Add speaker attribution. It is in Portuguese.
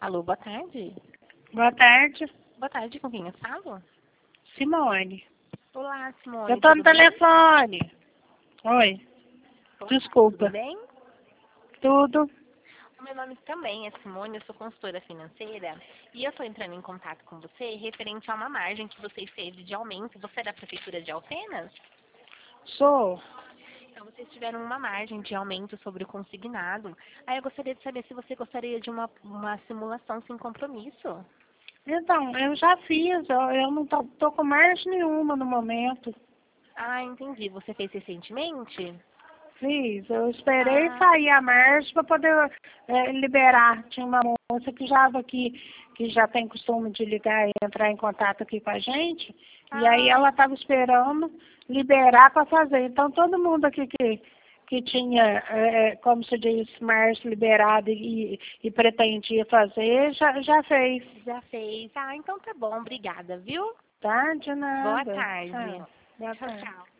Speaker 1: Alô, boa tarde.
Speaker 2: Boa tarde,
Speaker 1: Boa tarde, com quem eu falo?
Speaker 2: Simone.
Speaker 1: Olá, Simone.
Speaker 2: Eu tô no
Speaker 1: tudo bem?
Speaker 2: telefone. Oi,
Speaker 1: Olá,
Speaker 2: desculpa.
Speaker 1: Tudo bem?
Speaker 2: Tudo?
Speaker 1: O meu nome também é Simone, eu sou consultora financeira e eu estou entrando em contato com você referente a uma margem que vocês teve de aumento. Você é da Prefeitura de Alfenas?
Speaker 2: Sou.
Speaker 1: Então, vocês tiveram uma margem de aumento sobre o consignado. Aí eu gostaria de saber se você gostaria de uma simulação sem compromisso.
Speaker 2: Então, eu já fiz, eu não tô com margem nenhuma no momento.
Speaker 1: Ah, entendi. Você fez recentemente?
Speaker 2: Fiz, eu esperei
Speaker 1: Ah,
Speaker 2: sair a margem para poder liberar. Tinha uma moça que já aqui, que já tem costume de ligar e entrar em contato aqui com a gente, e aí
Speaker 1: ah,
Speaker 2: ela estava esperando liberar para fazer. Então, todo mundo aqui que tinha, como se diz, margem liberada e pretendia fazer, já fez.
Speaker 1: já fez. Ah, então tá bom. Obrigada, viu?
Speaker 2: Tá? De
Speaker 1: Boa
Speaker 2: nada.
Speaker 1: tarde.
Speaker 2: Tchau. Boa
Speaker 1: Tchau,
Speaker 2: tarde.
Speaker 1: tchau.